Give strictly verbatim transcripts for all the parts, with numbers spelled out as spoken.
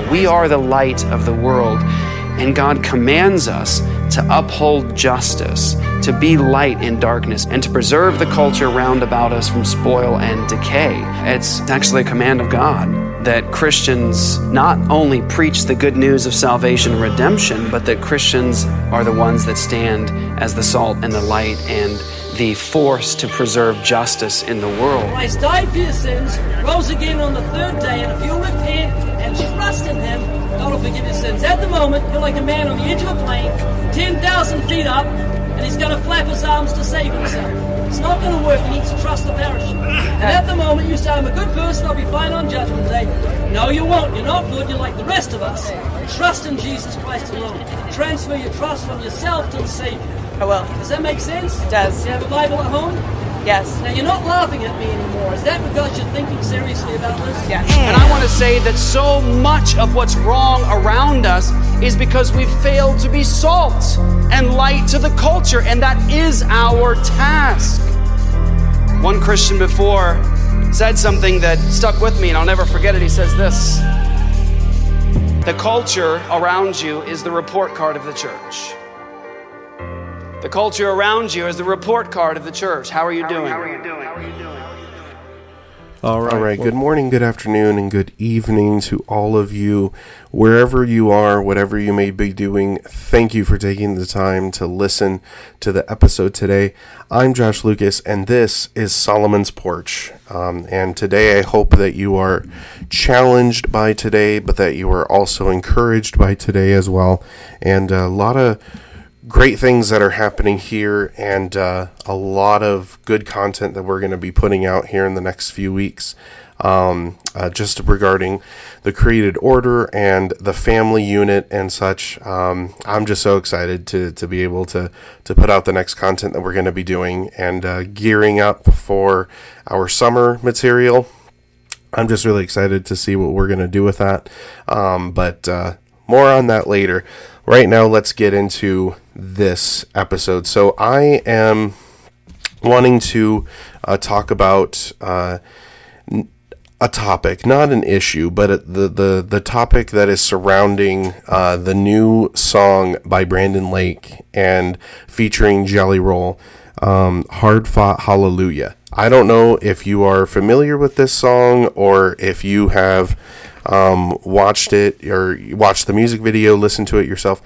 We are the light of the world, and God commands us to uphold justice, to be light in darkness, and to preserve the culture round about us from spoil and decay. It's actually a command of God that Christians not only preach the good news of salvation and redemption, but that Christians are the ones that stand as the salt and the light and the force to preserve justice in the world. Christ died for your sins, rose again on the third day, and if you repent and trust in Him, God will forgive your sins. At the moment, you're like a man on the edge of a plane, ten thousand feet up, and he's going to flap his arms to save himself. It's not going to work. He needs to trust the parachute. And at the moment, you say, I'm a good person, I'll be fine on Judgment Day. No, you won't. You're not good. You're like the rest of us. Trust in Jesus Christ alone. Transfer your trust from yourself to the Savior. I will. Does that make sense? It does. Do you have a Bible at home? Yes. Now, you're not laughing at me anymore. Is that because you're thinking seriously about this? Yes. And I want to say that so much of what's wrong around us is because we've failed to be salt and light to the culture, and that is our task. One Christian before said something that stuck with me, and I'll never forget it. He says this: the culture around you is the report card of the church. The culture around you is the report card of the church. How are you doing? How are you doing? How are you doing? All right. All right. Good morning, good afternoon, and good evening to all of you, wherever you are, whatever you may be doing. Thank you for taking the time to listen to the episode today. I'm Josh Lucas, and this is Solomon's Porch. Um, and today I hope that you are challenged by today, but that you are also encouraged by today as well. And a lot of great things that are happening here, and uh, a lot of good content that we're going to be putting out here in the next few weeks, um, uh, just regarding the created order and the family unit and such. Um, I'm just so excited to to be able to to put out the next content that we're going to be doing, and uh, gearing up for our summer material. I'm just really excited to see what we're going to do with that, um, but uh, more on that later. Right now, let's get into this episode. So I am wanting to uh, talk about uh, a topic, not an issue, but the the, the topic that is surrounding uh, the new song by Brandon Lake and featuring Jelly Roll, um, Hard Fought Hallelujah. I don't know if you are familiar with this song or if you have um, watched it or watched the music video, listened to it yourself.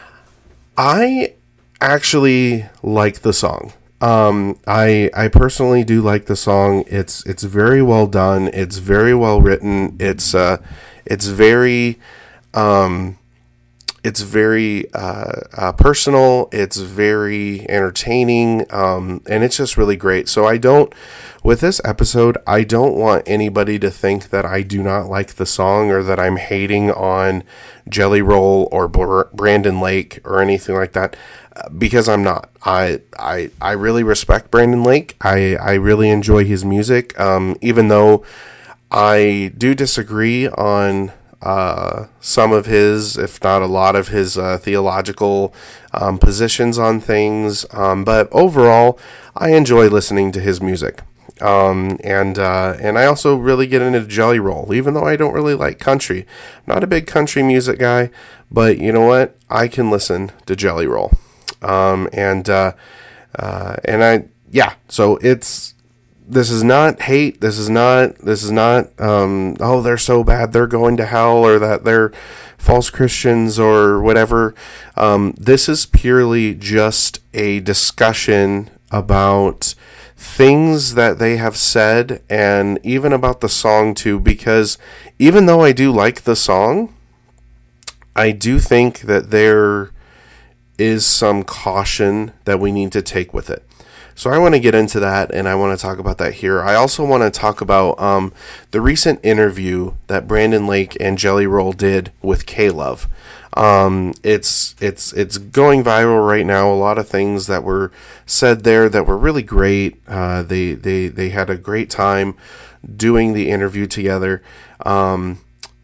I actually like the song. Um, I I personally do like the song. It's it's very well done. It's very well written. It's uh it's very um it's very uh, uh personal. It's very entertaining. Um, and it's just really great. So I don't with this episode, I don't want anybody to think that I do not like the song or that I'm hating on Jelly Roll or Brandon Lake or anything like that, because I'm not. I I I really respect Brandon Lake. I, I really enjoy his music, um, even though I do disagree on uh, some of his, if not a lot of his uh, theological um, positions on things. Um, but overall, I enjoy listening to his music. Um, and, uh, and I also really get into Jelly Roll, even though I don't really like country. I'm not a big country music guy, but you know what? I can listen to Jelly Roll. Um, and, uh, uh, and I, yeah, so it's, this is not hate. This is not, this is not, um, oh, they're so bad, they're going to hell, or that they're false Christians or whatever. Um, this is purely just a discussion about things that they have said, and even about the song too, because even though I do like the song, I do think that there is some caution that we need to take with it. So I want to get into that, and I want to talk about that here. I also want to talk about um, the recent interview that Brandon Lake and Jelly Roll did with K-Love. Um, it's it's it's going viral right now. A lot of things that were said there that were really great. Uh, they they they had a great time doing the interview together. Um,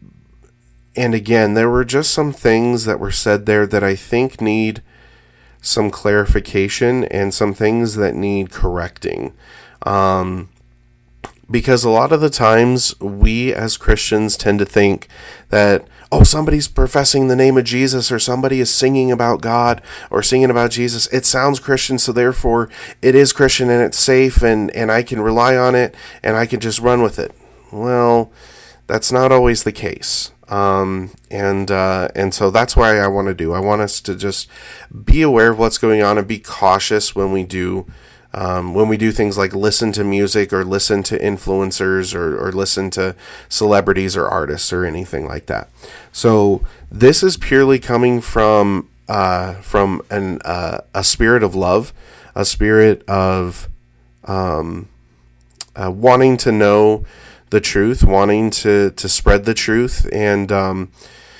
and again, there were just some things that were said there that I think need some clarification and some things that need correcting. Um, because a lot of the times we as Christians tend to think that, oh, somebody's professing the name of Jesus, or somebody is singing about God or singing about Jesus, it sounds Christian, so therefore it is Christian and it's safe, and, and I can rely on it and I can just run with it. Well, that's not always the case. Um, and, uh, and so that's why I want to do, I want us to just be aware of what's going on and be cautious when we do, um, when we do things like listen to music or listen to influencers or, or listen to celebrities or artists or anything like that. So this is purely coming from, uh, from an, uh, a spirit of love, a spirit of, um, uh, wanting to know the truth, wanting to, to spread the truth, and um,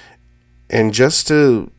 and just to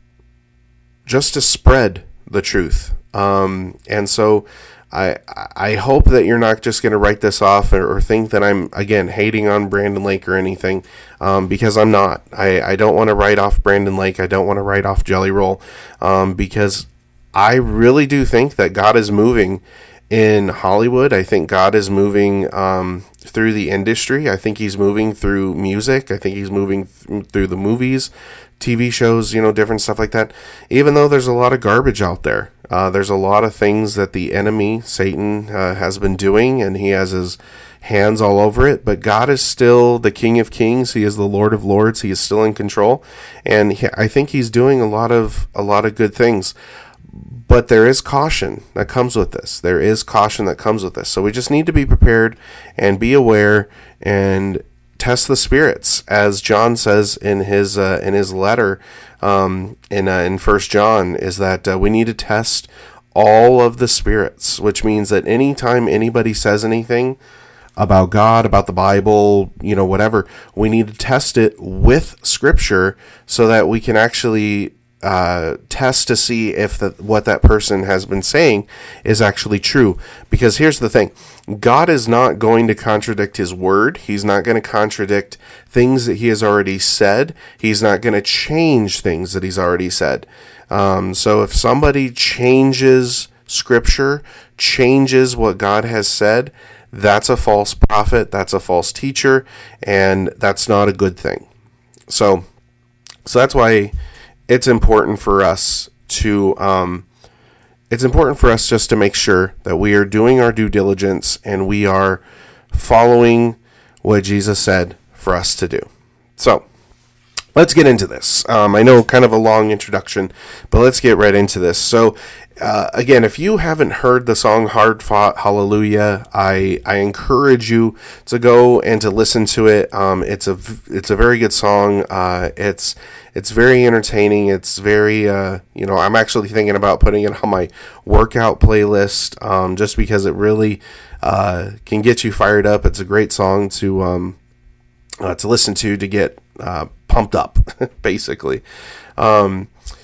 just to spread the truth. Um, and so I I hope that you're not just going to write this off or, or think that I'm again hating on Brandon Lake or anything, um, because I'm not. I, I don't want to write off Brandon Lake. I don't want to write off Jelly Roll, um, because I really do think that God is moving in Hollywood. I think God is moving um, through the industry. I think he's moving through music. I think he's moving th- through the movies, T V shows, you know, different stuff like that. Even though there's a lot of garbage out there, uh, there's a lot of things that the enemy, Satan, uh, has been doing, and he has his hands all over it. But God is still the King of Kings. He is the Lord of Lords. He is still in control, and he, I think he's doing a lot of a lot of good things. But there is caution that comes with this. There is caution that comes with this. So we just need to be prepared and be aware and test the spirits, as John says in his uh, in his letter um, in uh, in First John, is that uh, we need to test all of the spirits, which means that anytime anybody says anything about God, about the Bible, you know, whatever, we need to test it with Scripture so that we can actually Uh, test to see if the, what that person has been saying is actually true. Because here's the thing, God is not going to contradict his word. He's not going to contradict things that he has already said. He's not going to change things that he's already said. Um, so if somebody changes scripture, changes what God has said, that's a false prophet, that's a false teacher, and that's not a good thing. So, so that's why it's important for us to, um, it's important for us just to make sure that we are doing our due diligence and we are following what Jesus said for us to do. So let's get into this. Um, I know kind of a long introduction, but let's get right into this. So uh, again, if you haven't heard the song Hard Fought Hallelujah, I, I encourage you to go and to listen to it. Um, it's a, it's a very good song. Uh, it's, It's very entertaining. It's very, uh, you know, I'm actually thinking about putting it on my workout playlist, um, just because it really uh, can get you fired up. It's a great song to um, uh, to listen to to get uh, pumped up, basically. Um,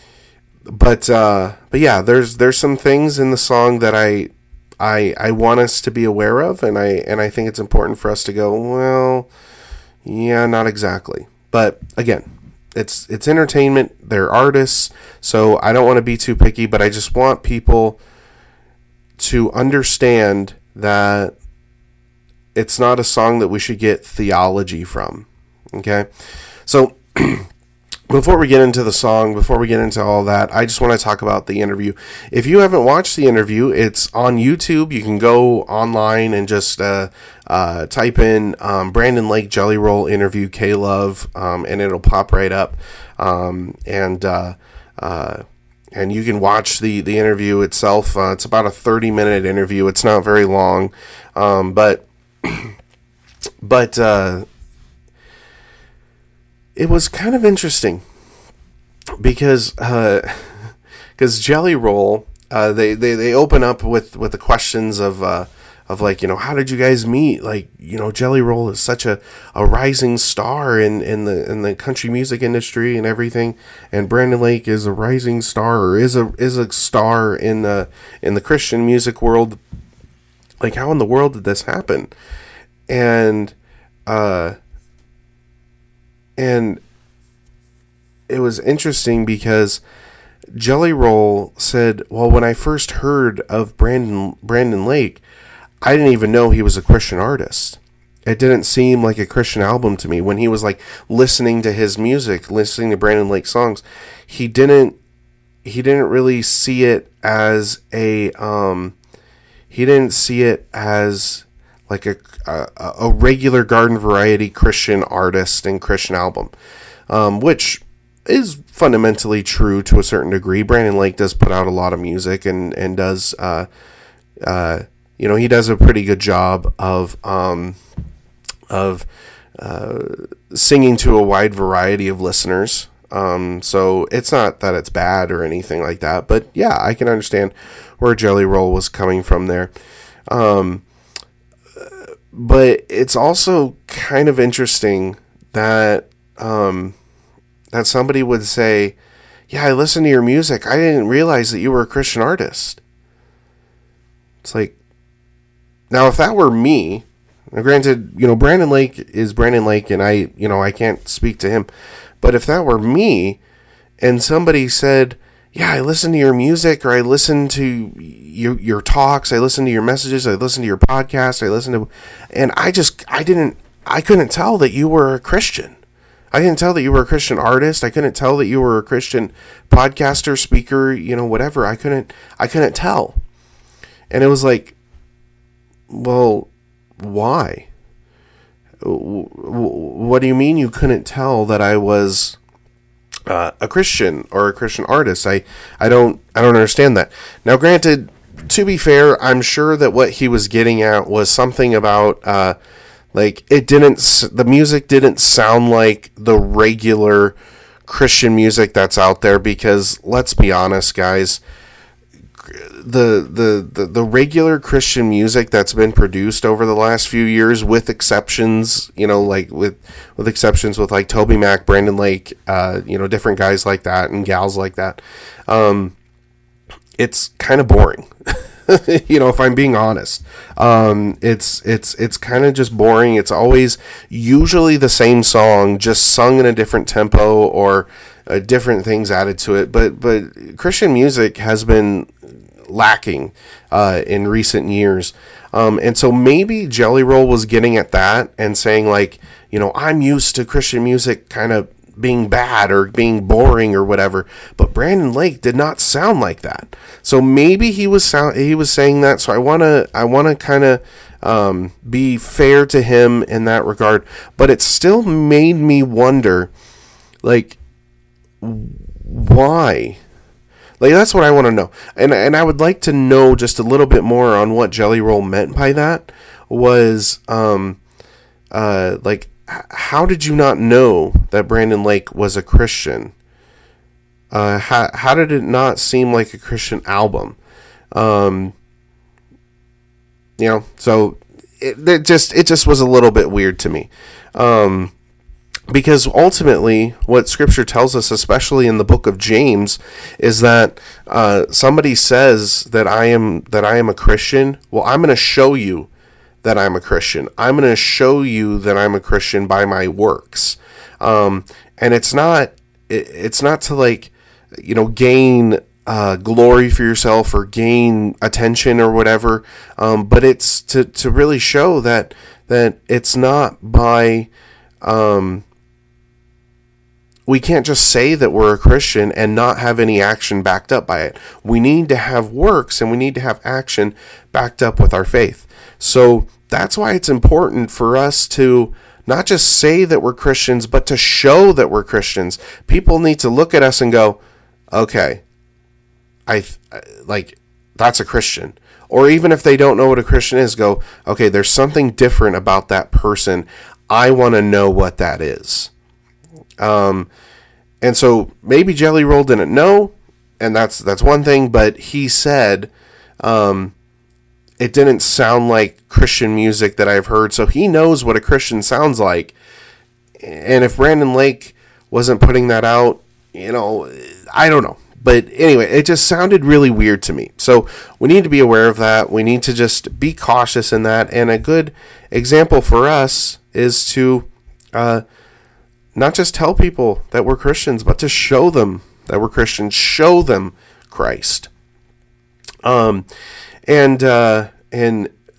but uh, but yeah, there's there's some things in the song that I I I want us to be aware of, and I and I think it's important for us to go, well, yeah, not exactly, but again. It's it's entertainment. They're artists, so I don't want to be too picky, but I just want people to understand that it's not a song that we should get theology from. Okay? So before we get into the song, before we get into all that, I just want to talk about the interview. If you haven't watched the interview, it's on YouTube. You can go online and just uh, uh, type in um, Brandon Lake Jelly Roll interview K-Love, um, and it'll pop right up. Um, and uh, uh, and you can watch the, the interview itself. Uh, it's about a thirty-minute interview. It's not very long, um, but but. Uh, It was kind of interesting because because uh, Jelly Roll, uh, they, they, they open up with, with the questions of uh, of like, you know, how did you guys meet? Like, you know, Jelly Roll is such a, a rising star in, in the in the country music industry and everything, and Brandon Lake is a rising star or is a is a star in the in the Christian music world. Like, how in the world did this happen? And uh. And it was interesting because Jelly Roll said, well, when I first heard of Brandon Brandon Lake, I didn't even know he was a Christian artist. it didn't seem like a Christian album to me. When he was like listening to his music, listening to Brandon Lake songs, he didn't he didn't really see it as a um he didn't see it as like a a, a regular garden variety Christian artist and Christian album, um, which is fundamentally true to a certain degree. Brandon Lake does put out a lot of music and and does uh uh you know he does a pretty good job of um of uh singing to a wide variety of listeners. Um so it's not that it's bad or anything like that, but yeah, I can understand where Jelly Roll was coming from there. Um but it's also kind of interesting that um that somebody would say, yeah, I listened to your music. I didn't realize that you were a Christian artist. It's like, now if that were me, now granted, you know, Brandon Lake is Brandon Lake and I, you know, I can't speak to him. But if that were me and somebody said, yeah, I listened to your music, or I listened to your, your talks, I listened to your messages, I listened to your podcast, I listened to, and I just, I didn't, I couldn't tell that you were a Christian. I didn't tell that you were a Christian artist. I couldn't tell that you were a Christian podcaster, speaker, you know, whatever. I couldn't, I couldn't tell. And it was like, well, why? What do you mean you couldn't tell that I was uh, a Christian or a Christian artist? I, I don't, I don't understand that. Now, granted, to be fair, I'm sure that what he was getting at was something about, uh, Like, it didn't, the music didn't sound like the regular Christian music that's out there, because let's be honest, guys, the, the, the, the regular Christian music that's been produced over the last few years, with exceptions, you know, like with, with exceptions with like Toby Mac, Brandon Lake, uh, you know, different guys like that and gals like that. Um, it's kind of boring. You know, if I'm being honest, um, it's it's it's kind of just boring. It's always usually the same song, just sung in a different tempo or uh, different things added to it. But but Christian music has been lacking uh, in recent years, um, and so maybe Jelly Roll was getting at that and saying, like, you know, I'm used to Christian music kind of being bad or being boring or whatever, but Brandon Lake did not sound like that. So maybe he was sound he was saying that. So I want to I want to kind of um, be fair to him in that regard, but it still made me wonder, like, why? Like, that's what I want to know. And and I would like to know just a little bit more on what Jelly Roll meant by that. Was um uh like, how did you not know that Brandon Lake was a Christian? Uh, how, how did it not seem like a Christian album? Um, you know, so it, it just it just was a little bit weird to me. Um, because ultimately, what Scripture tells us, especially in the book of James, is that uh, somebody says that I am that I am a Christian. Well, I'm going to show you that I'm a Christian. I'm going to show you that I'm a Christian by my works. Um, and it's not, it, it's not to, like, you know, gain uh, glory for yourself or gain attention or whatever. Um, but it's to, to really show that, that it's not by, um, we can't just say that we're a Christian and not have any action backed up by it. We need to have works, and we need to have action backed up with our faith. So that's why it's important for us to not just say that we're Christians, but to show that we're Christians. People need to look at us and go, okay, I like, that's a Christian. Or even if they don't know what a Christian is, go, okay, there's something different about that person. I want to know what that is. Um, and so maybe Jelly Roll didn't know, and that's that's one thing, but he said, um, it didn't sound like Christian music that I've heard, so he knows what a Christian sounds like. And if Brandon Lake wasn't putting that out, you know, I don't know. But anyway, it just sounded really weird to me. So we need to be aware of that. We need to just be cautious in that. And a good example for us is to uh, not just tell people that we're Christians, but to show them that we're Christians. Show them Christ. Um, and uh, and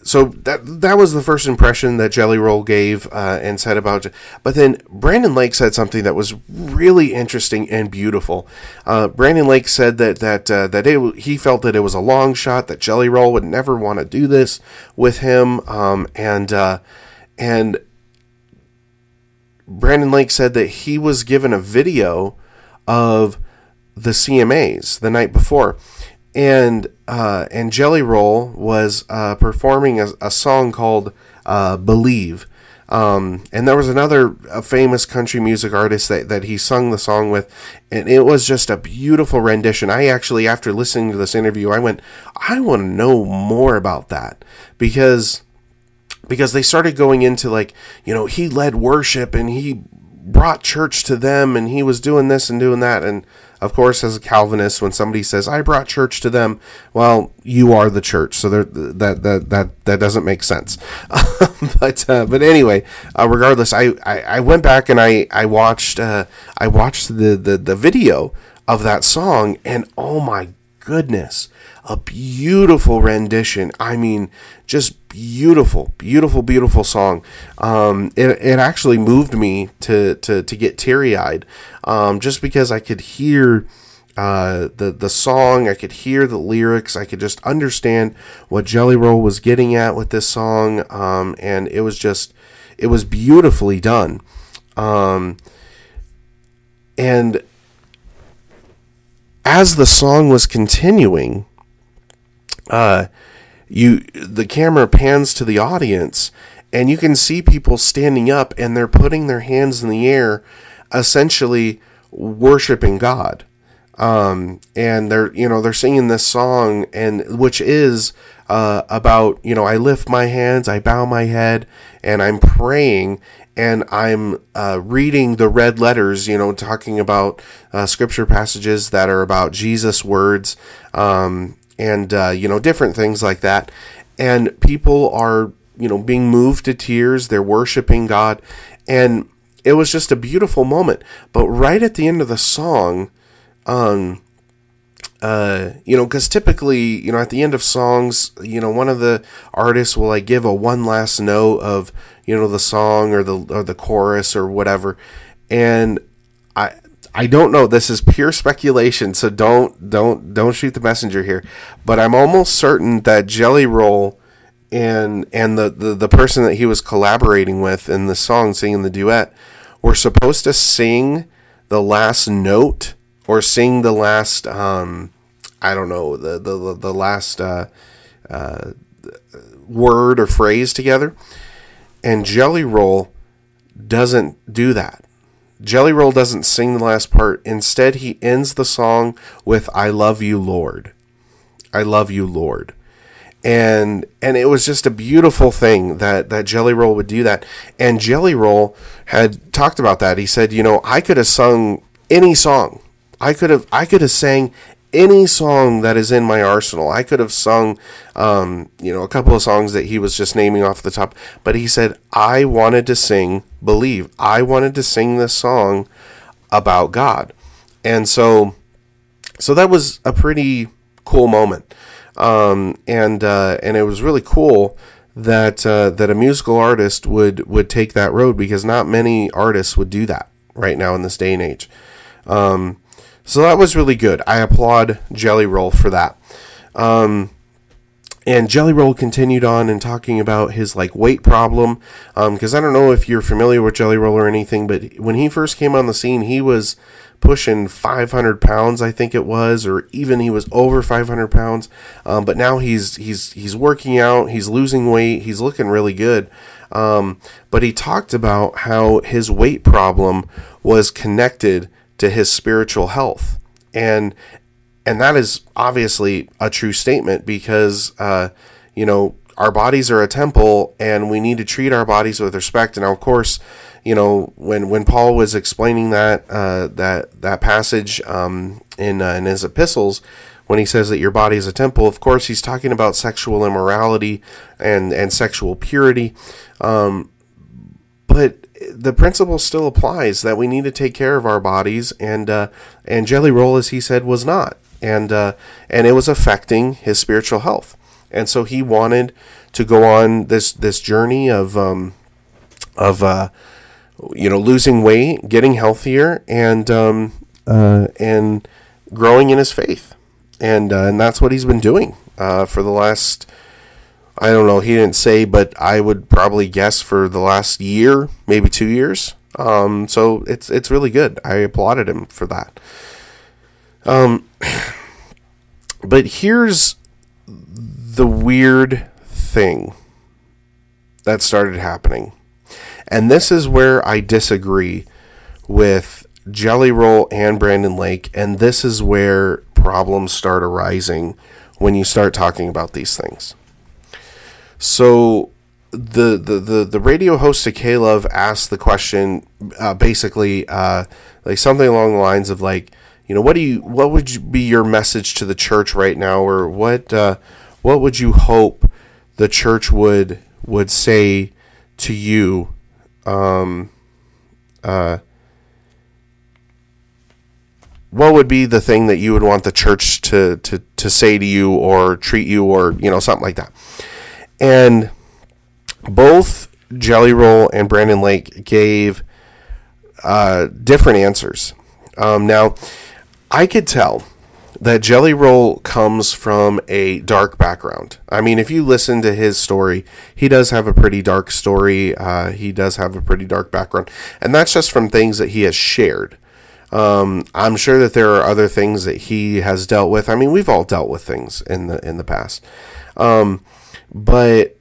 so that that was the first impression that Jelly Roll gave uh, and said about. But then Brandon Lake said something that was really interesting and beautiful. Uh, Brandon Lake said that that uh, that it, he felt that it was a long shot, that Jelly Roll would never want to do this with him, um, and uh, and Brandon Lake said that he was given a video of the C M As the night before. And uh, and Jelly Roll was uh, performing a, a song called uh, Believe. Um, and there was another a famous country music artist that, that he sung the song with. And it was just a beautiful rendition. I actually, after listening to this interview, I went, I want to know more about that. Because, because they started going into like, you know, he led worship and he brought church to them and he was doing this and doing that. And of course, as a Calvinist, when somebody says, I brought church to them, well, you are the church. So there, that, that, that, that doesn't make sense. but, uh, but anyway, uh, regardless, I, I, I went back and I, I watched, uh, I watched the, the, the video of that song, and oh my goodness, a beautiful rendition. I mean, just beautiful, beautiful, beautiful song. Um, it, it actually moved me to, to, to get teary-eyed, um, just because I could hear uh, the, the song, I could hear the lyrics, I could just understand what Jelly Roll was getting at with this song, um, and it was just, it was beautifully done. Um, and as the song was continuing, uh, you the camera pans to the audience, and you can see people standing up, and they're putting their hands in the air, essentially worshiping God. Um, and they're you know they're singing this song, and which is uh, about you know I lift my hands, I bow my head, and I'm praying. And I'm uh, reading the red letters, you know, talking about uh, scripture passages that are about Jesus' words, um, and, uh, you know, different things like that. And people are, you know, being moved to tears. They're worshiping God. And it was just a beautiful moment. But right at the end of the song, um, uh, you know, because typically, you know, at the end of songs, you know, one of the artists will like give a one last note of, you know, the song or the or the chorus or whatever, and I I don't know. This is pure speculation, so don't don't don't shoot the messenger here. But I'm almost certain that Jelly Roll and and the, the, the person that he was collaborating with in the song, singing the duet, were supposed to sing the last note or sing the last um I don't know the the the last uh, uh, word or phrase together. And Jelly Roll doesn't do that. Jelly Roll doesn't sing the last part. Instead, he ends the song with "I love you, Lord. I love you, Lord." And and it was just a beautiful thing that, that Jelly Roll would do that. And Jelly Roll had talked about that. He said, you know, I could have sung any song. I could have I could have sang any song that is in my arsenal. I could have sung, um, you know, a couple of songs that he was just naming off the top. But he said, I wanted to sing Believe. I wanted to sing this song about God. And so, so that was a pretty cool moment. Um, and, uh, and it was really cool that, uh, that a musical artist would, would take that road, because not many artists would do that right now in this day and age. Um, So that was really good. I applaud Jelly Roll for that. Um, and Jelly Roll continued on and talking about his like weight problem. Because um, I don't know if you're familiar with Jelly Roll or anything, but when he first came on the scene, he was pushing five hundred pounds, I think it was, or even he was over five hundred pounds. Um, but now he's he's he's working out, he's losing weight, he's looking really good. Um, but he talked about how his weight problem was connected to his spiritual health. And and that is obviously a true statement, because, uh, you know, our bodies are a temple, and we need to treat our bodies with respect. And of course, you know, when, when Paul was explaining that uh, that that passage um, in uh, in his epistles, when he says that your body is a temple, of course, he's talking about sexual immorality and, and sexual purity. Um, but the principle still applies, that we need to take care of our bodies, and uh, and Jelly Roll, as he said, was not, and uh, and it was affecting his spiritual health. And so he wanted to go on this, this journey of, um, of, uh, you know, losing weight, getting healthier, and, um, uh, and growing in his faith. And, uh, and that's what he's been doing, uh, for the last, I don't know, he didn't say, but I would probably guess for the last year, maybe two years. Um, so it's, it's really good. I applauded him for that. Um, but here's the weird thing that started happening. And this is where I disagree with Jelly Roll and Brandon Lake. And this is where problems start arising when you start talking about these things. So the the, the, the radio host to K-Love asked the question, uh, basically, uh, like something along the lines of like, you know, what do you, what would you be your message to the church right now? Or what, uh, what would you hope the church would, would say to you? Um, uh, what would be the thing that you would want the church to, to, to say to you or treat you or, you know, something like that. And both Jelly Roll and Brandon Lake gave, uh, different answers. Um, now I could tell that Jelly Roll comes from a dark background. I mean, if you listen to his story, he does have a pretty dark story. Uh, he does have a pretty dark background. And that's just from things that he has shared. Um, I'm sure that there are other things that he has dealt with. I mean, we've all dealt with things in the, in the past. Um, but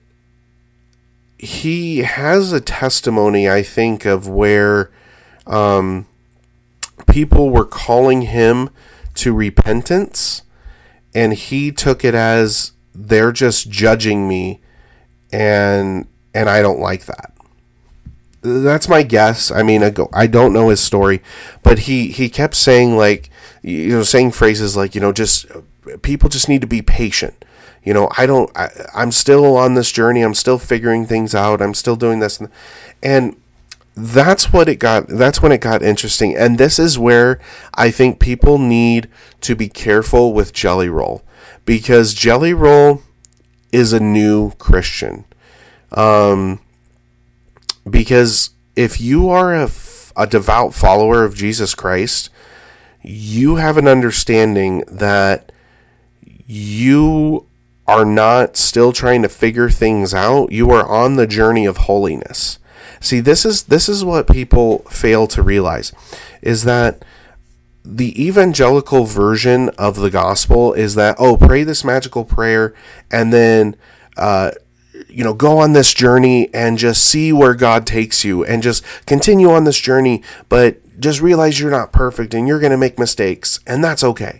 he has a testimony, I think, of where, um, people were calling him to repentance, and he took it as they're just judging me, and and I don't like that. That's my guess. I mean, I, go, I don't know his story, but he, he kept saying like, you know, saying phrases like, you know, just people just need to be patient. You know, I don't. I, I'm still on this journey. I'm still figuring things out. I'm still doing this, and, and That's what it got. That's when it got interesting. And this is where I think people need to be careful with Jelly Roll, because Jelly Roll is a new Christian. Um, because if you are a, a devout follower of Jesus Christ, you have an understanding that you are not still trying to figure things out. You are on the journey of holiness. See, this is this is what people fail to realize, is that the evangelical version of the gospel is that, oh, pray this magical prayer and then, uh, you know, go on this journey and just see where God takes you and just continue on this journey, but just realize you're not perfect and you're going to make mistakes, and that's okay.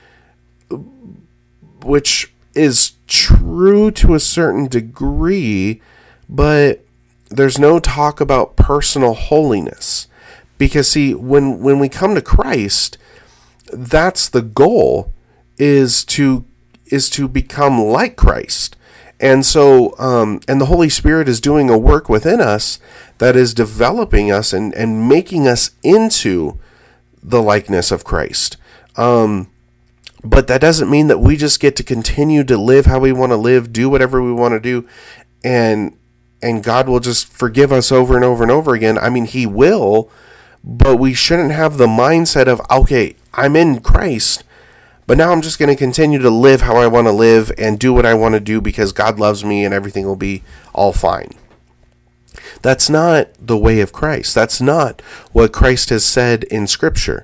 Which is true to a certain degree, but there's no talk about personal holiness. Because see, when, when we come to Christ, that's the goal, is to is to become like Christ. And so, um, and the Holy Spirit is doing a work within us that is developing us and, and making us into the likeness of Christ. Um, but that doesn't mean that we just get to continue to live how we want to live, do whatever we want to do, and and God will just forgive us over and over and over again. I mean, He will, but we shouldn't have the mindset of, okay, I'm in Christ, but now I'm just going to continue to live how I want to live and do what I want to do because God loves me and everything will be all fine. That's not the way of Christ. That's not what Christ has said in Scripture.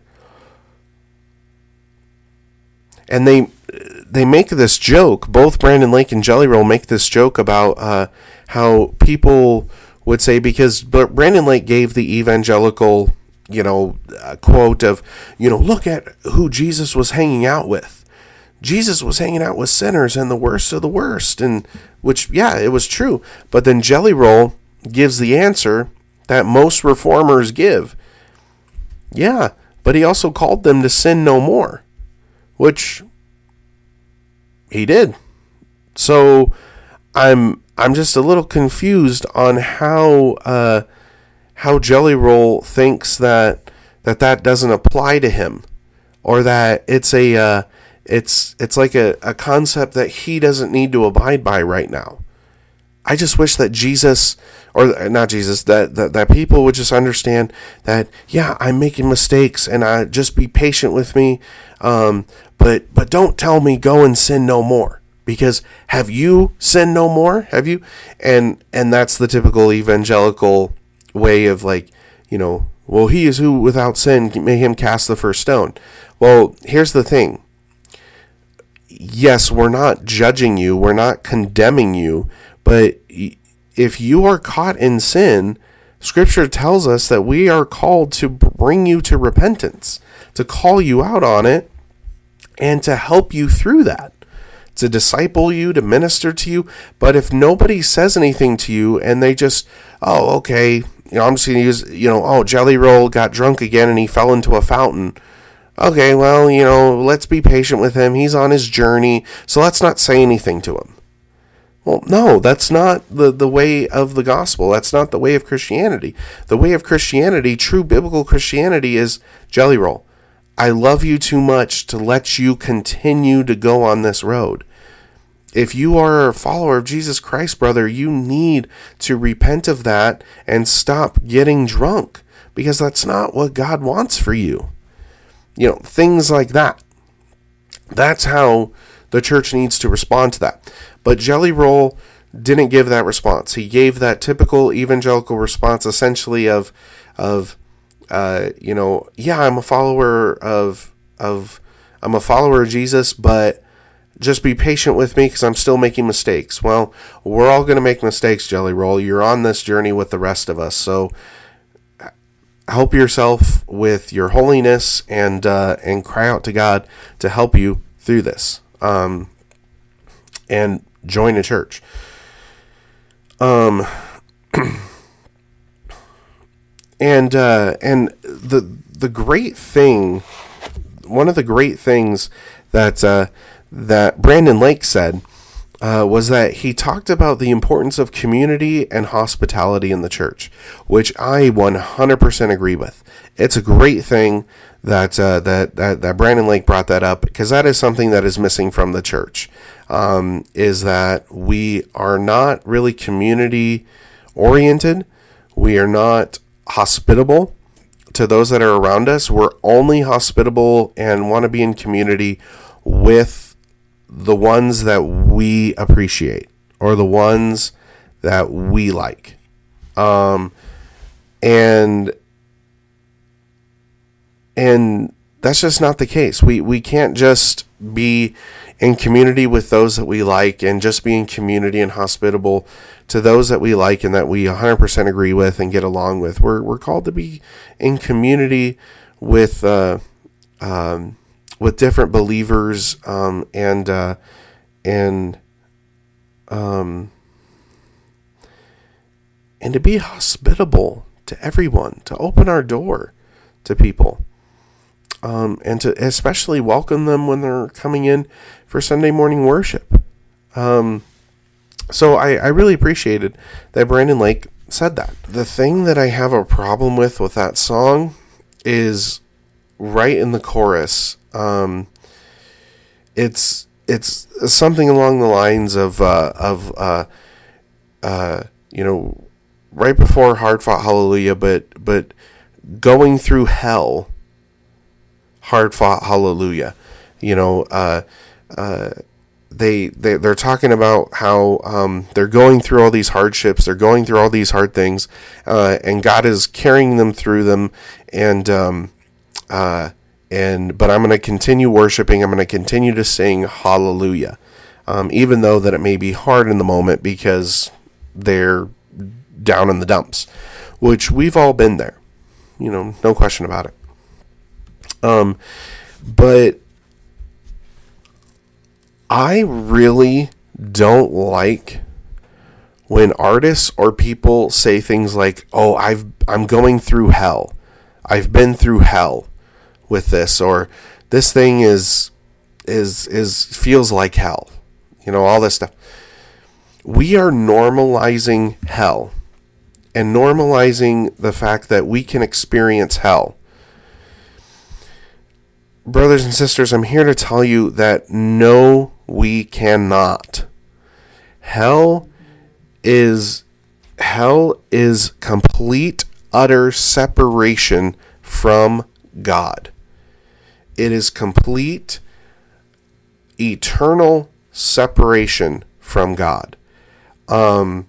And they they make this joke, both Brandon Lake and Jelly Roll make this joke about uh, how people would say, because Brandon Lake gave the evangelical, you know, uh, quote of, you know, look at who Jesus was hanging out with. Jesus was hanging out with sinners and the worst of the worst, and which, yeah, it was true. But then Jelly Roll gives the answer that most reformers give. Yeah, but he also called them to sin no more, which he did. So I'm I'm just a little confused on how uh, how Jelly Roll thinks that that that doesn't apply to him, or that it's a uh, It's it's like a, a concept that he doesn't need to abide by right now. I just wish that Jesus, or not Jesus, that, that, that people would just understand that, yeah, I'm making mistakes, and I just be patient with me, um, but but don't tell me go and sin no more. Because have you sinned no more? Have you? And and that's the typical evangelical way of, like, you know, well, he is who without sin, may him cast the first stone. Well, here's the thing. Yes, we're not judging you. We're not condemning you. But if you are caught in sin, Scripture tells us that we are called to bring you to repentance, to call you out on it, and to help you through that. To disciple you, to minister to you. But if nobody says anything to you and they just, oh, okay, you know, I'm just going to use, you know, oh, Jelly Roll got drunk again and he fell into a fountain. Okay, well, you know, let's be patient with him. He's on his journey, so let's not say anything to him. Well, no, that's not the, the way of the gospel. That's not the way of Christianity. The way of Christianity, true biblical Christianity, is Jelly Roll. I love you too much to let you continue to go on this road. If you are a follower of Jesus Christ, brother, you need to repent of that and stop getting drunk, because that's not what God wants for you. You know, things like that. That's how the church needs to respond to that. But Jelly Roll didn't give that response. He gave that typical evangelical response, essentially of, of, Uh, you know, yeah, I'm a follower of, of, I'm a follower of Jesus, but just be patient with me because I'm still making mistakes. Well, we're all going to make mistakes, Jelly Roll. You're on this journey with the rest of us. So help yourself with your holiness and, uh, and cry out to God to help you through this. Um, and join a church. Um, And uh, and the the great thing, one of the great things that uh, that Brandon Lake said uh, was that he talked about the importance of community and hospitality in the church, which I one hundred percent agree with. It's a great thing that uh, that, that that Brandon Lake brought that up, because that is something that is missing from the church. Um, is that we are not really community oriented. We are not hospitable to those that are around us. We're only hospitable and want to be in community with the ones that we appreciate or the ones that we like. Um, and and that's just not the case. We we can't just be in community with those that we like and just be in community and hospitable to those that we like and that we one hundred percent agree with and get along with. We're we're called to be in community with uh, um, with different believers um, and uh, and um, and to be hospitable to everyone, to open our door to people. Um, and to especially welcome them when they're coming in for Sunday morning worship. Um, so I, I really appreciated that Brandon Lake said that. The thing that I have a problem with with that song is right in the chorus. Um, it's it's something along the lines of uh, of uh, uh, you know, right before Hard Fought Hallelujah, but but going through hell. Hard fought hallelujah. You know, uh, uh, they, they, they're talking about how um, they're going through all these hardships, they're going through all these hard things, uh, and God is carrying them through them, and, um, uh, and, but I'm going to continue worshiping, I'm going to continue to sing hallelujah, um, even though that it may be hard in the moment because they're down in the dumps, which we've all been there, you know, no question about it. Um, but I really don't like when artists or people say things like, "Oh, I've I'm going through hell. I've been through hell with this," or "This thing is is is feels like hell." You know, all this stuff. We are normalizing hell and normalizing the fact that we can experience hell. brothers and sisters, I'm here to tell you that no, we cannot. Hell is hell is complete, utter separation from God. It is complete, eternal separation from God. Um,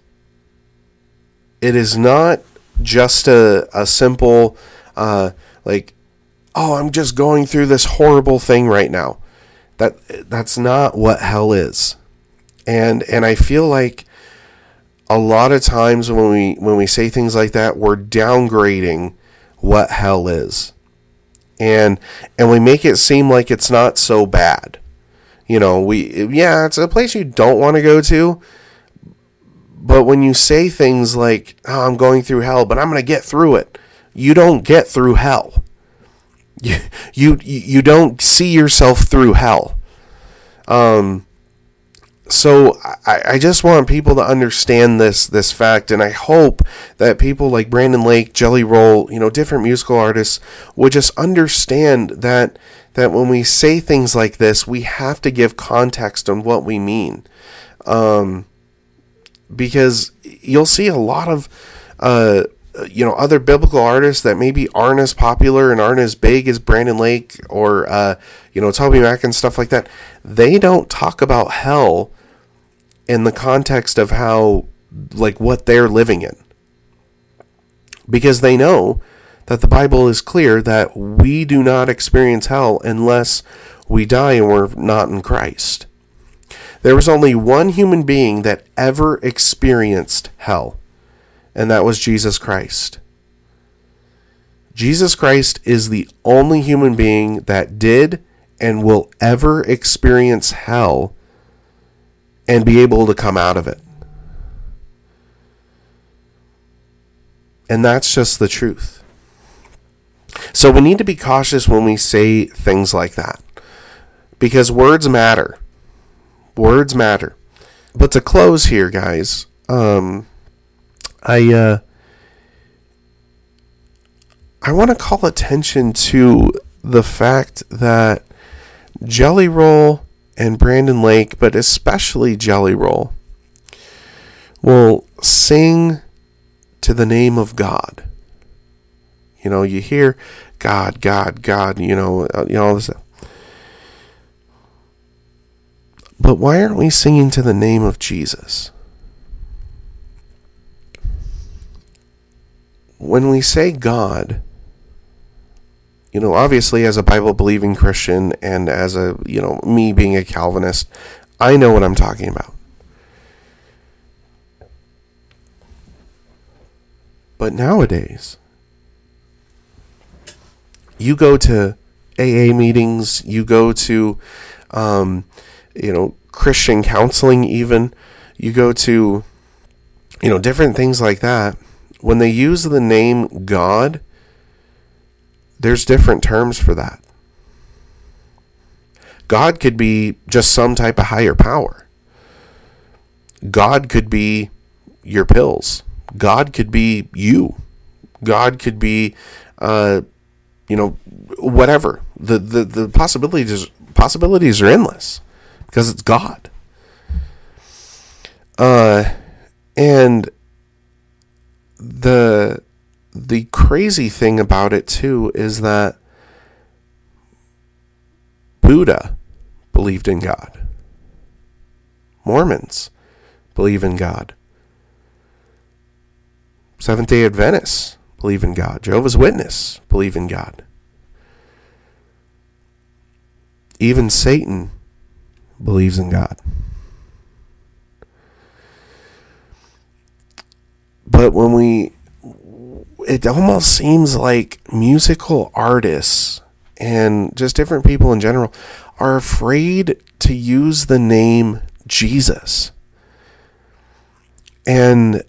it is not just a, a simple, uh, like, oh, I'm just going through this horrible thing right now. That that's not what hell is. And and I feel like a lot of times when we when we say things like that, we're downgrading what hell is. And and we make it seem like it's not so bad. You know, we yeah, it's a place you don't want to go to. But when you say things like, oh, I'm going through hell, but I'm going to get through it. You don't get through hell. You, you you don't see yourself through hell. Um, so I, I just want people to understand this this fact, and I hope that people like Brandon Lake, Jelly Roll, you know, different musical artists would just understand that that when we say things like this, we have to give context on what we mean, um, because you'll see a lot of uh. you know, other biblical artists that maybe aren't as popular and aren't as big as Brandon Lake or, uh, you know, Toby Mac and stuff like that. They don't talk about hell in the context of how, like, what they're living in. Because they know that the Bible is clear that we do not experience hell unless we die and we're not in Christ. There was only one human being that ever experienced hell. And that was Jesus Christ. Jesus Christ is the only human being that did and will ever experience hell and be able to come out of it. And that's just the truth. So we need to be cautious when we say things like that, because words matter. Words matter. But to close here, guys, um... I uh, I want to call attention to the fact that Jelly Roll and Brandon Lake, but especially Jelly Roll, will sing to the name of God. You know, you hear God, God, God, you know, you know all this stuff. But why aren't we singing to the name of Jesus? When we say God, you know, obviously as a Bible-believing Christian and as a, you know, me being a Calvinist, I know what I'm talking about. But nowadays, you go to A A meetings, you go to, um, you know, Christian counseling even, you go to, you know, different things like that. When they use the name God, there's different terms for that. God could be just some type of higher power. God could be your pills. God could be you. God could be, uh, you know, whatever. The, the, the possibilities possibilities are endless because it's God. Uh, and the the crazy thing about it too is that Buddha believed in God. Mormons believe in God. Seventh-day Adventists believe in God. Jehovah's Witnesses believe in God. Even Satan believes in God. But when we, it almost seems like musical artists and just different people in general are afraid to use the name Jesus. And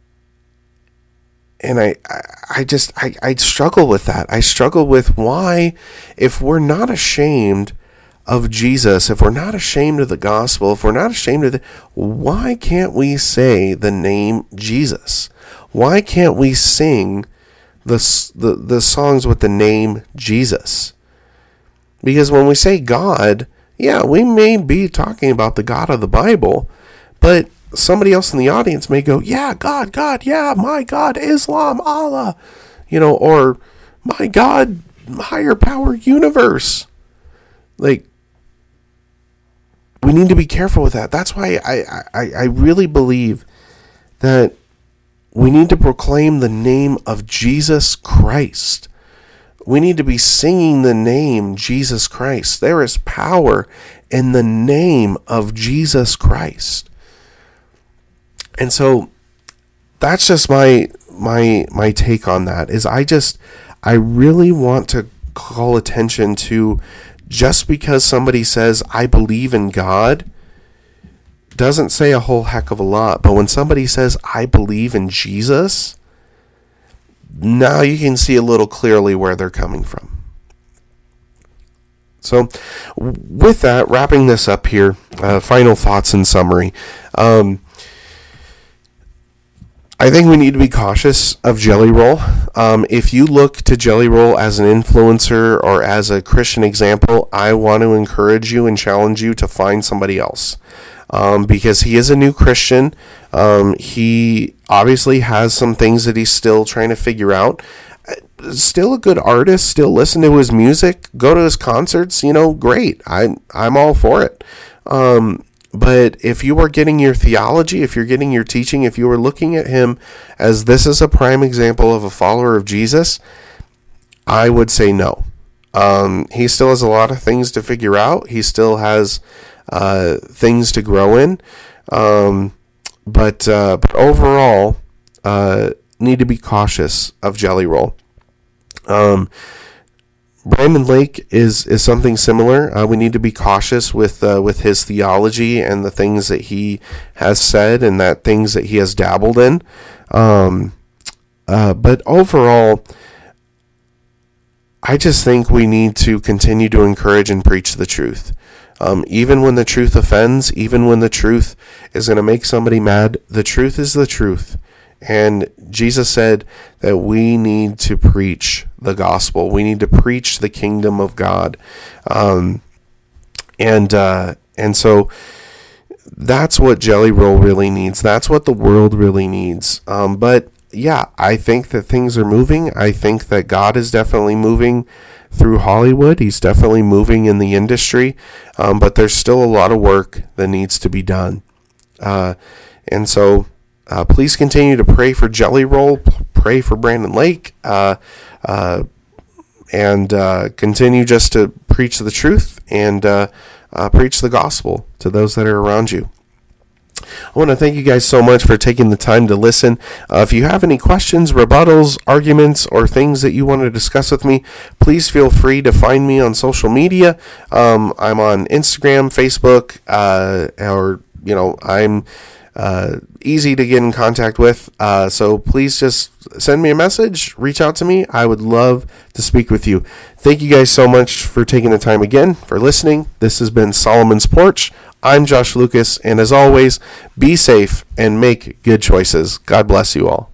and I, I just, I, I struggle with that. I struggle with why, if we're not ashamed of Jesus, if we're not ashamed of the gospel, if we're not ashamed of the, why can't we say the name Jesus? Why can't we sing the, the, the songs with the name Jesus? Because when we say God, yeah, we may be talking about the God of the Bible, but somebody else in the audience may go, yeah, God, God, yeah, my God, Islam, Allah, you know, or my God, higher power universe. Like, we need to be careful with that. That's why I, I, I really believe that we need to proclaim the name of Jesus Christ. We need to be singing the name Jesus Christ. There is power in the name of Jesus Christ. And so that's just my my my take on that, is I just I really want to call attention to, just because somebody says I believe in God doesn't say a whole heck of a lot. But when somebody says I believe in Jesus, now you can see a little clearly where they're coming from. So with that, wrapping this up here, uh, final thoughts and summary. Um, I think we need to be cautious of Jelly Roll. Um, if you look to Jelly Roll as an influencer or as a Christian example, I want to encourage you and challenge you to find somebody else. Um, because he is a new Christian. Um, he obviously has some things that he's still trying to figure out. Still a good artist. Still listen to his music. Go to his concerts. You know, great. I, I'm all for it. Um, But if you are getting your theology, if you're getting your teaching, if you are looking at him as this is a prime example of a follower of Jesus, I would say no. Um, he still has a lot of things to figure out. He still has uh, things to grow in. Um, but, uh, but overall, uh, need to be cautious of Jelly Roll. Um, Brandon Lake is, is something similar. Uh, we need to be cautious with uh, with his theology and the things that he has said and that things that he has dabbled in. Um, uh, but overall, I just think we need to continue to encourage and preach the truth. Um, even when the truth offends, even when the truth is going to make somebody mad, the truth is the truth. And Jesus said that we need to preach the gospel. We need to preach the kingdom of God. Um, and uh, and so that's what Jelly Roll really needs. That's what the world really needs. Um, but yeah, I think that things are moving. I think that God is definitely moving through Hollywood. He's definitely moving in the industry. Um, but there's still a lot of work that needs to be done. Uh, and so... Uh, please continue to pray for Jelly Roll, pray for Brandon Lake, uh, uh, and uh, continue just to preach the truth and uh, uh, preach the gospel to those that are around you. I want to thank you guys so much for taking the time to listen. Uh, if you have any questions, rebuttals, arguments, or things that you want to discuss with me, please feel free to find me on social media. Um, I'm on Instagram, Facebook, uh, or, you know, I'm... Uh, easy to get in contact with. Uh, so please just send me a message, reach out to me. I would love to speak with you. Thank you guys so much for taking the time again, for listening. This has been Solomon's Porch. I'm Josh Lucas, and as always, be safe and make good choices. God bless you all.